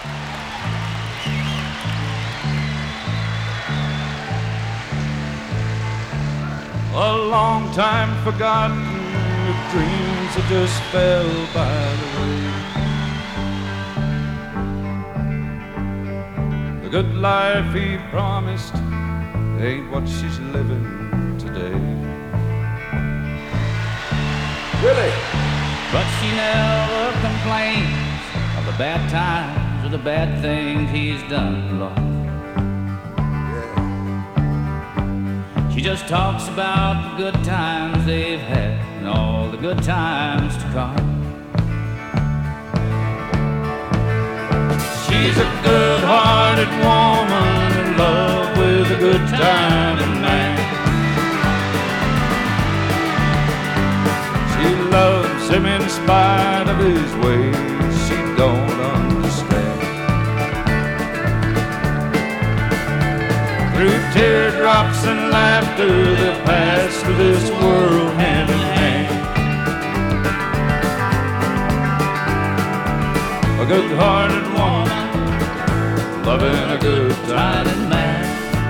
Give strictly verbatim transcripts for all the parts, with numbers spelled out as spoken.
A long time forgotten, with dreams that just fell by the way. The good life he promised ain't what she's living today. Really? But she never complains of the bad times or the bad things he's done, Lord. She just talks about the good times they've had and all the good times to come. She's a good-hearted woman in love with a good-timing man. She loves him in spite of his ways she don't understand. Through teardrops and laughter, they pass through this world hand in hand. A good-hearted woman, loving a good-timing man.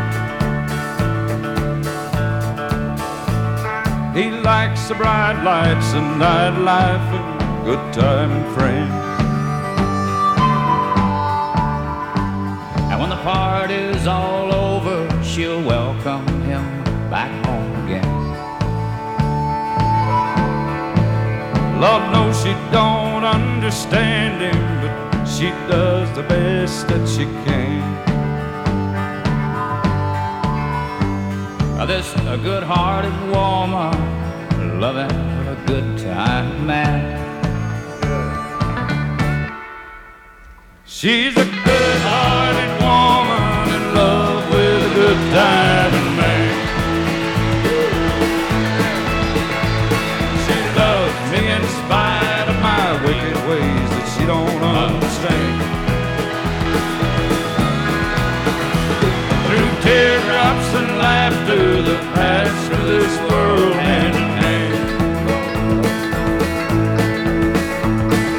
He likes the bright lights and nightlife and good-timing friends. And when the party's all over, she'll welcome him back home again. Lord knows she don't understand him, but she does the best that she can. Now this a good-hearted woman, loving a good-time man. She's a good-hearted woman in love with a good-timing man. She loves me in spite of my wicked ways that she don't understand. Through teardrops and laughter that pass through this world hand in hand.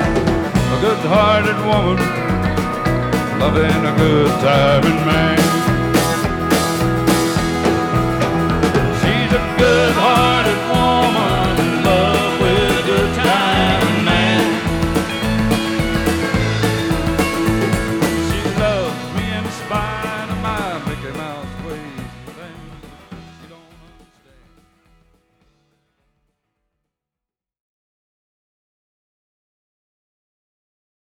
A good-hearted woman, loving a good-timing man.